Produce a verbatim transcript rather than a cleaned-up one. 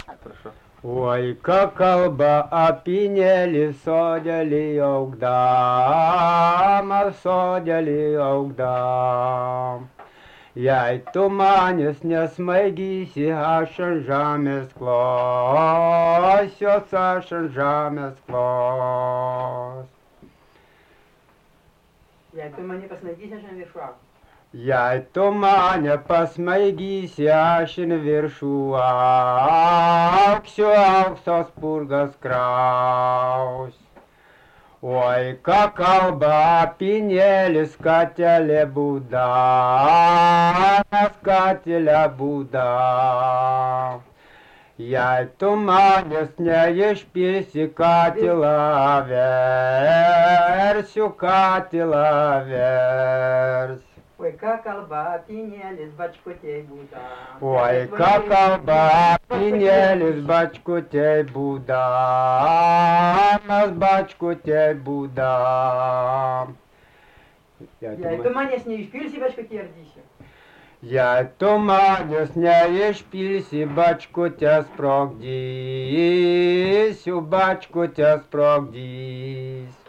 Prašau. Oi, ką kalba apinėlį sodelį augdama, sodelį augdama. Jei tu manęs nesmaigysi, aš ant žemės klosios, aš ant žemės klos. Jei tu mane pasmaigysi, aš ant viršų augsiu. Jei tu mane pasmaigysi, aš ant viršų augsiu, aukso spurgas kraus. Oi, ką kalba apinėlis, katelė būda, katelė būda. Jei tu manęs neišpilsi, katilą versiu, katilą vers. Oi, ką kalba apinėlis, bačkutėj būda. Oi, ką kalba apinėlis, bačkutėj būda, mes bačkutėj būda. Jei tu manęs neišpilsi, bačkutėj ardysiu. Jei tu manęs neišpilsi, bačkutę sprogdysiu, bačkutę sprogdys.